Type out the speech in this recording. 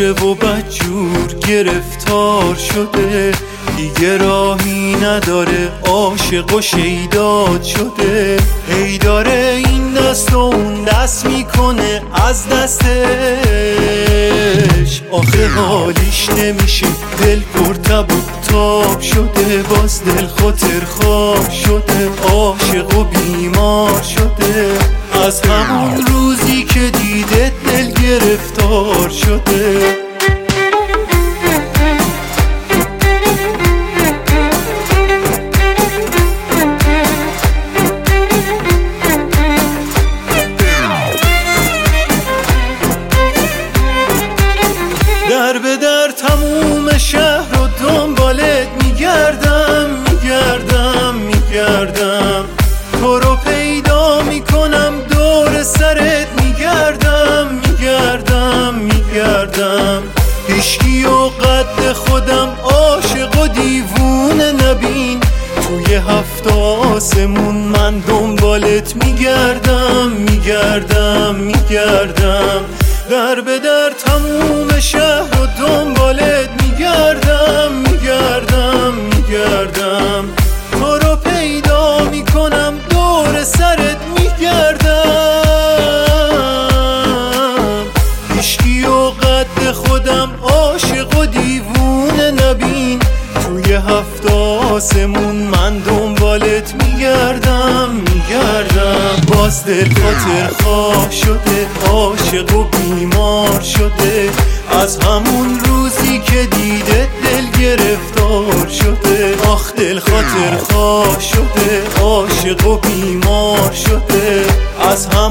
شده و بدجور گرفتار شده، دیگه راهی نداره، عاشق و شیداد شده. هی داره این دست و اون دست میکنه از دستش، آخه حالیش نمیشه، دل پر تب و تاب شده، باز دل خاطر خواب شده، عاشق و بیمار شده. از همون روزی که دیده دل گرفتار شده. در به در تموم شهر و دنبالت میگردم، تو رو پیدا میکنم، دور سرت میگردم. هیچکی و قد خودم، عاشق و دیوونه نبین، توی هفت آسمون من دنبالت میگردم. در به در تموم شهر و دنبالت میگردم، تو رو پیدا میکنم، دور سرت میگردم. هیچکی و قد خودم، عاشق و دیوونه نبین، توی هفت آسمون من دنبالت میگردم. باز دل خاطر خواه شده، عاشق و بیمار شده، از همون روزی که دیده دل گرفتار شده. آخ دل خاطر خواه شده، عاشق و بیمار شده، از